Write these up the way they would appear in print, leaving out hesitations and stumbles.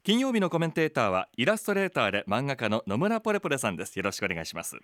金曜日のコメンテーターはイラストレーターで漫画家の野村ポレポレさんです。よろしくお願いします。 はい、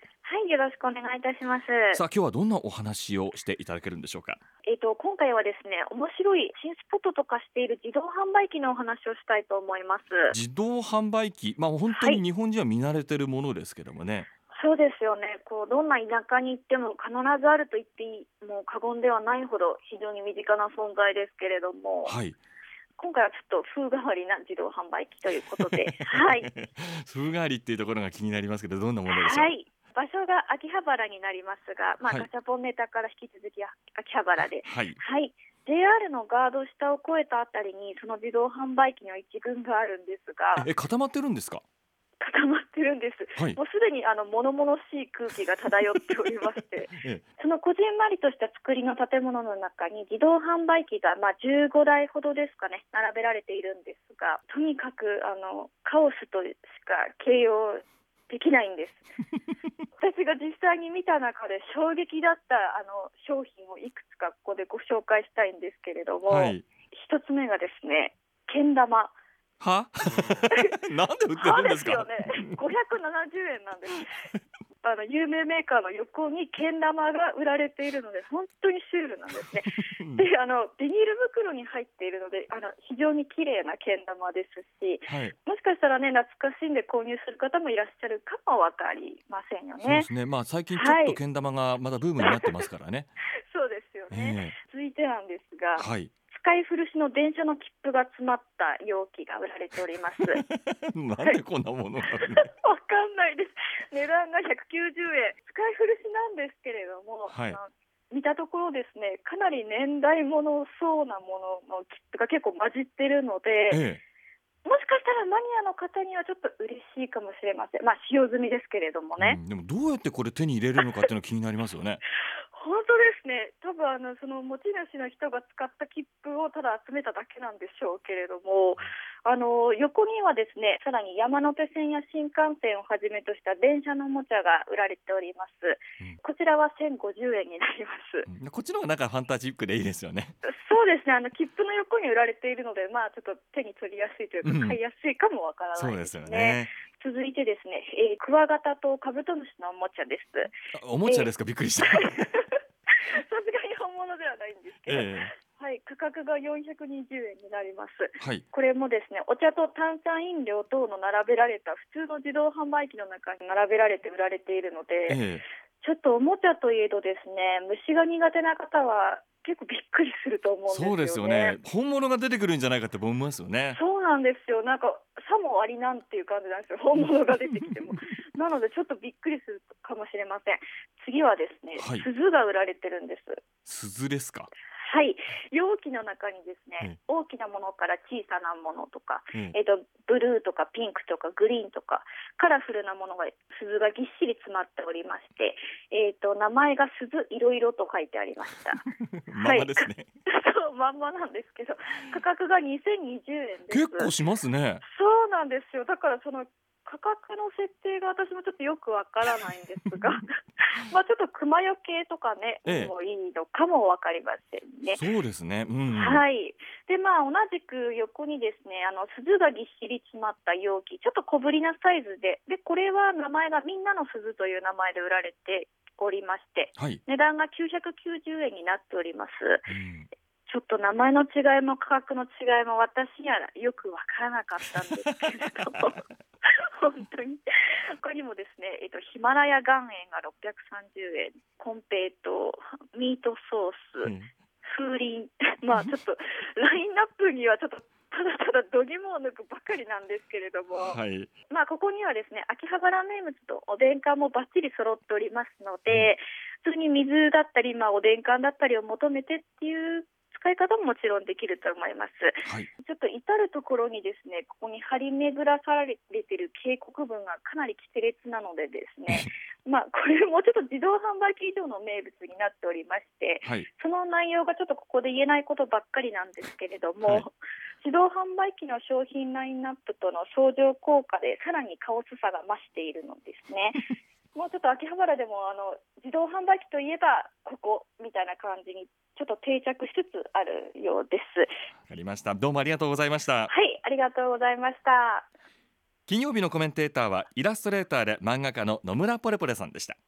よろしくお願いいたします。 さあ、今日はどんなお話をしていただけるんでしょうか。 今回はですね、面白い新スポットとかしている自動販売機のお話をしたいと思います。 自動販売機、本当はい、 に日本人は見慣れてるものですけどもね。 そうですよね。どんな田舎に行っても必ずあると言っていい、もう過言ではないほど非常に身近な存在ですけれども、 はい。 今回はちょっと風変わりな自動販売機ということで、はい、 風変わりっていうところが気になりますけど、どんなものでしょう。 はい。場所が秋葉原になりますが、 はい。 ガチャポンネタから引き続き秋葉原で、 はい。 はい。JR のガード下を越えたあたりにその自動販売機の一群があるんですが、 固まってるんですか。 固まってるんです。 はい。 もうすでに物々しい空気が漂っておりまして、 えそのこじんまりとした作りの建物の中に自動販売機が15台ほどですかね、並べられているんですが、とにかくカオスとしか形容できないんです。私が実際に見た中で衝撃だった商品をいくつかここでご紹介したいんですけれども、 はい。 一つ目がですね、けん玉。 はなんで売って歯るんですか。 ですよね。570円なんです。有名メーカーの横にけん玉が売られているので本当にシュールなんですね。で、ビニール袋に入っているので非常に綺麗なけん玉ですし、 はい。 もしかしたらね、懐かしんで購入する方もいらっしゃるかもわかりませんよね。 そうですね。最近ちょっはい。 とけん玉がまだブームになってますからね。 そうですよね。 ええ続いてなんですが、 はい。 使い古しの電車の切符が詰まった容器が売られております。 なんはい。 でこんなものがあるんわかんないです。値段が190円。使い古しなんですけれども、 はい。 見たところですね、かなり年代物そうなものの切符が結構混じってるので、 ええもしかしたらマニアの方にはちょっと嬉しいかもしれません。使用済みですけれどもね。 でもどうやってこれ手に入れるのかっていうの気になりますよね。 本当ですね。多分その持ち主の人が使った切符をただ集めただけなんでしょうけれども、横にはですね、さらに山手線や新幹線をはじめとした電車のおもちゃが売られております。 うん、 こちらは1050円になります。 こっちの方がなんかファンタジックでいいですよね。 そうですね。切符の横に売られているので、ちょっと手に取りやすいというか、買うん、 いやすいかもわからないそうですですね。 よね。 続いてですね、クワガタとカブトムシのおもちゃです。 おもちゃですか、びっくりした。 さすがに本物ではないんですけど、 ええはい、価格が420円になります。 はい。 これもですね、お茶と炭酸飲料等の並べられた普通の自動販売機の中に並べられて売られているので、 ええちょっとおもちゃといえどですね、虫が苦手な方は結構びっくりすると思うんでそうですすよね。 よね。本物が出てくるんじゃないかって思いますよね。 そうなんですよ。さもありなんていう感じなんですよ。本物が出てきても。なのでちょっとびっくりするかもしれません。次はですね、 はい。 鈴が売られてるんです。 鈴ですか。 はい、容器の中にですね、 え大きなものから小さなものとか、 えブルーとかピンクとかグリーンとか、カラフルなものが、鈴がぎっしり詰まっておりまして、名前が鈴いろいろと書いてありました。 まはい、 まですね。 そう、まんまなんですけど、価格が2020円です。 結構しますね。 そうなんですよ。だからその価格の設定が私もちょっとよくわからないんですが、ちょっと熊よけとかね、 ええもういいのかもわかりませんね。 そうですね。うん。 はい。で、同じく横にですね、鈴がぎっしり詰まった容器、ちょっと小ぶりなサイズで、これは名前がみんなの鈴という名前で売られておりまして、 はい。 値段が990円になっております。 うん。 ちょっと名前の違いも価格の違いも私にはよくわからなかったんですけれども、本当に。他にもですね、ヒマラヤ岩塩が630円、コンペイト、ミートソース、 え風鈴、ちょっとラインナップにはちょっとただただ度肝を抜くばかりなんですけれども、 はい。 ここにはですね、秋葉原名物とおでん缶もバッチリ揃っておりますのうん。 で、普通に水だったり、おでん缶だったりを求めてっていう使い方ももちろんできると思います。 はい。 ちょっと至るところにですね、ここに張り巡らされている警告文がかなり奇烈なのでですね、これもちょっと自動販売機以上の名物になっておりまして、 はい。 その内容がちょっとここで言えないことばっかりなんですけれども、 はい。 自動販売機の商品ラインナップとの相乗効果でさらにカオスさが増しているのですね。 もうちょっと秋葉原でも自動販売機といえばここみたいな感じにちょっと定着しつつあるようです。 わかりました。どうもありがとうございました。 はい、ありがとうございました。 金曜日のコメンテーターはイラストレーターで漫画家の野村ポレポレさんでした。